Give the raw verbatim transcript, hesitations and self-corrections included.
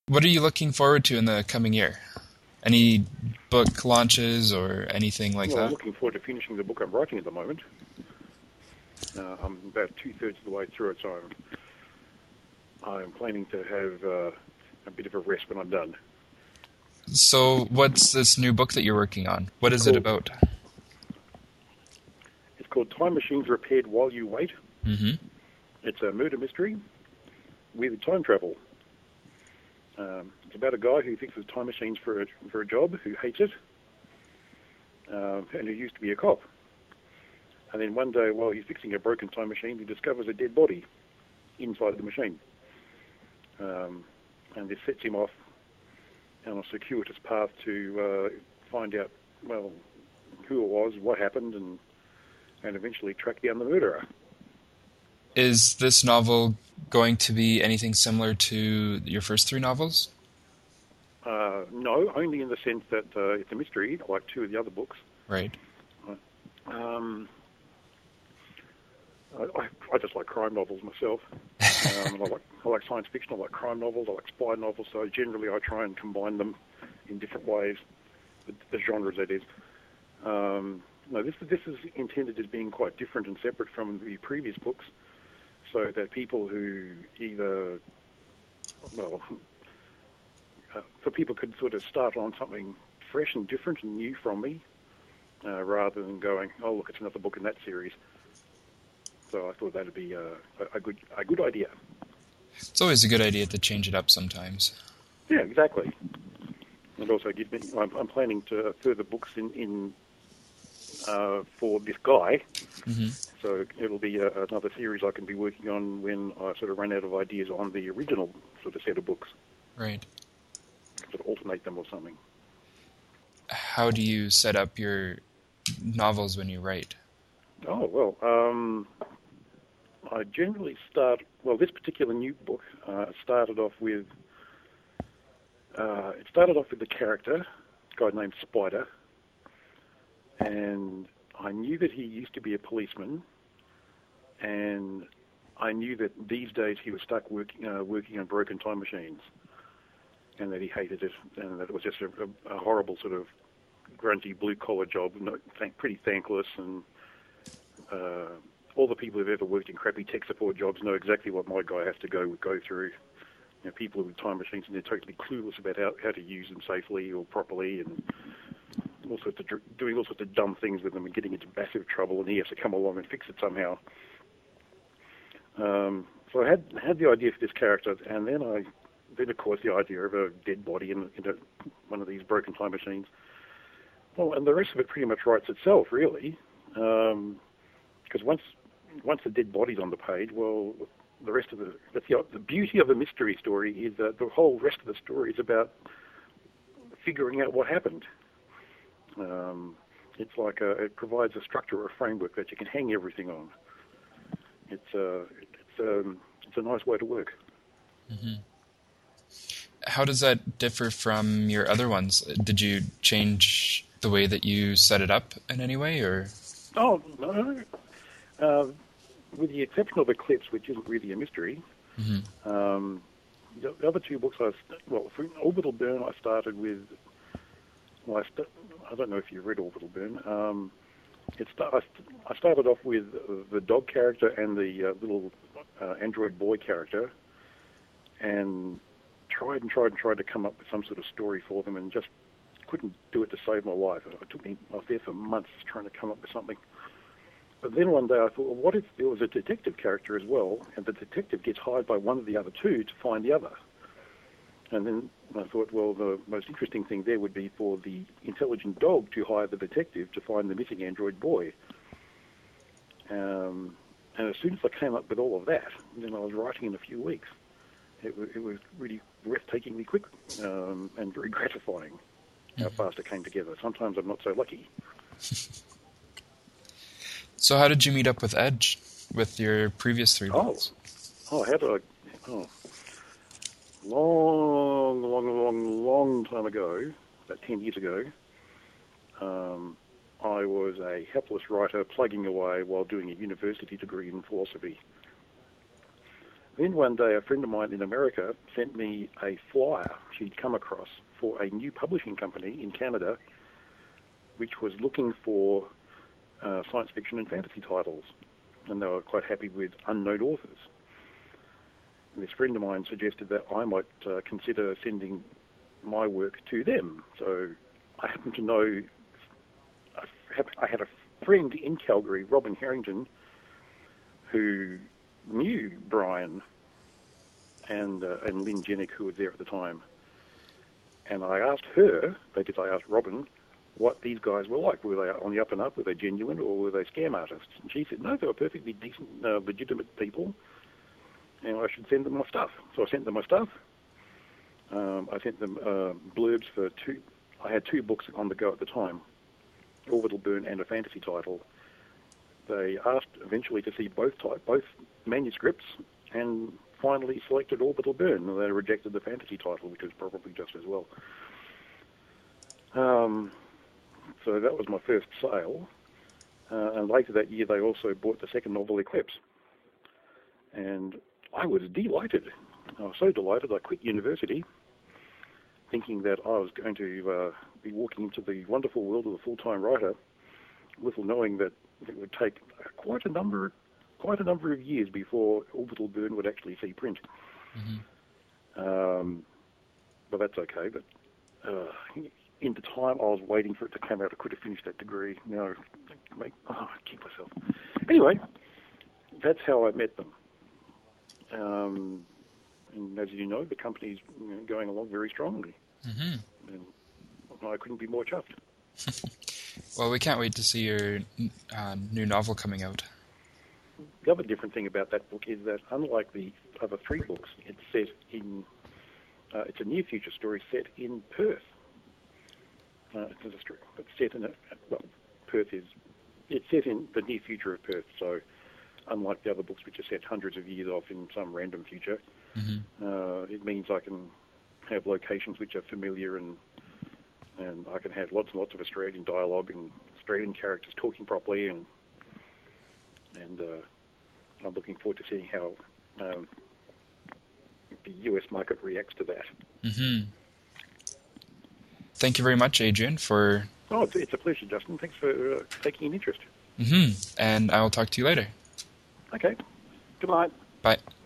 What are you looking forward to in the coming year? Any book launches or anything like Well, I'm that? looking forward to finishing the book I'm writing at the moment. Uh, I'm about two-thirds of the way through it, so I'm, I'm planning to have uh, a bit of a rest when I'm done. So, what's this new book that you're working on? What It's is it called about? it's called Time Machines Repaired While You Wait. Mm-hmm. It's a murder mystery with time travel. Um, it's about a guy who fixes time machines for a, for a job, who hates it, uh, and who used to be a cop. And then one day, while he's fixing a broken time machine, he discovers a dead body inside the machine. Um, and this sets him off on a circuitous path to uh, find out, well, who it was, what happened, and and eventually track down the murderer. Is this novel going to be anything similar to your first three novels? Uh, no, only in the sense that uh, it's a mystery, like two of the other books. Right. Um, I, I just like crime novels myself. Um, and I like I like science fiction. I like crime novels. I like spy novels. So generally, I try and combine them in different ways, the, the genres that is. Um, no, this this is intended as being quite different and separate from the previous books, so that people who either, well, uh, for people could sort of start on something fresh and different and new from me, uh, rather than going, oh look, it's another book in that series. So I thought that'd be uh, a, a good a good idea. It's always a good idea to change it up sometimes. Yeah, exactly. And also, give me, I'm, I'm planning to further books in, in uh, for this guy. Mm-hmm. So it'll be a, another series I can be working on when I sort of run out of ideas on the original sort of set of books. Right. Sort of alternate them or something. How do you set up your novels when you write? Oh, well, um, I generally start, well, this particular new book uh, started off with, uh, it started off with the character, a guy named Spider, and I knew that he used to be a policeman, and I knew that these days he was stuck working, uh, working on broken time machines, and that he hated it, and that it was just a, a, a horrible sort of grunty blue-collar job, no, thank, pretty thankless, and uh, all the people who've ever worked in crappy tech support jobs know exactly what my guy has to go go through. You know, people with time machines, and they're totally clueless about how, how to use them safely or properly, and all sorts of doing all sorts of dumb things with them and getting into massive trouble, and he has to come along and fix it somehow. Um, so I had had the idea for this character, and then I, then of course the idea of a dead body in, in a, one of these broken time machines. Well, and the rest of it pretty much writes itself, really, because um, once once the dead body's on the page, well, the rest of the that's the, the beauty of a mystery story is that the whole rest of the story is about figuring out what happened. Um, it's like a, it provides a structure or a framework that you can hang everything on. It's a it's um, it's a nice way to work. Mm-hmm. How does that differ from your other ones? Did you change the way that you set it up in any way, or? Oh no, uh, with the exception of Eclipse, which isn't really a mystery. Mm-hmm. Um, the, the other two books, I well, for Orbital Burn, I started with. Well, I, st- I don't know if you've read Orbital Burn. Um, it st- I, st- I started off with uh, the dog character and the uh, little uh, android boy character, and tried and tried and tried to come up with some sort of story for them, and just couldn't do it to save my life. It took me, I was there for months trying to come up with something. But then one day I thought, well, what if there was a detective character as well, and the detective gets hired by one of the other two to find the other? And then I thought, well, the most interesting thing there would be for the intelligent dog to hire the detective to find the missing android boy. Um, and as soon as I came up with all of that, then I was writing in a few weeks. It, w- it was really breathtakingly quick um, and very gratifying how fast it came together. Sometimes I'm not so lucky. So how did you meet up with Edge, with your previous three Oh, books? oh, how did I? Oh, long, long, long, long time ago, about ten years ago, um, I was a helpless writer plugging away while doing a university degree in philosophy. Then one day, a friend of mine in America sent me a flyer she'd come across for a new publishing company in Canada, which was looking for uh, science fiction and fantasy titles, and they were quite happy with unknown authors. And this friend of mine suggested that I might uh, consider sending my work to them. So I happen to know, I had a friend in Calgary, Robin Harrington, who knew Brian and uh, and Lynn Jennick, who was there at the time. And I asked her, that is, I asked Robin, what these guys were like. Were they on the up and up? Were they genuine, or were they scam artists? And she said, no, they were perfectly decent, uh, legitimate people, and I should send them my stuff. So I sent them my stuff. Um, I sent them uh, blurbs for two. I had two books on the go at the time, Orbital Burn and a fantasy title. They asked eventually to see both type, both manuscripts, and finally selected Orbital Burn, and they rejected the fantasy title, which was probably just as well. Um, so that was my first sale. Uh, and later that year, they also bought the second novel, Eclipse. And I was delighted. I was so delighted, I quit university, thinking that I was going to uh, be walking into the wonderful world of a full-time writer, little knowing that it would take quite a number, quite a number of years before Orbital Burn would actually see print. Mm-hmm. Um, but that's okay. But uh, in the time I was waiting for it to come out, I could have finished that degree. Now, make oh, keep myself. Anyway, that's how I met them. Um, and as you know, the company's you know, going along very strongly, mm-hmm. and I couldn't be more chuffed. Well, we can't wait to see your uh, new novel coming out. The other different thing about that book is that, unlike the other three books, it's set in, uh, it's a near future story set in Perth. Uh, it's a story, it's set in a, well, Perth is, it's set in the near future of Perth, so unlike the other books which are set hundreds of years off in some random future, mm-hmm. uh, it means I can have locations which are familiar, and and I can have lots and lots of Australian dialogue and Australian characters talking properly, and and uh, I'm looking forward to seeing how um, the U S market reacts to that. Mm-hmm. Thank you very much, Adrian, for... Oh, it's, it's a pleasure, Justin. Thanks for uh, taking an interest. Mm-hmm. And I will talk to you later. Okay. Good night. Bye.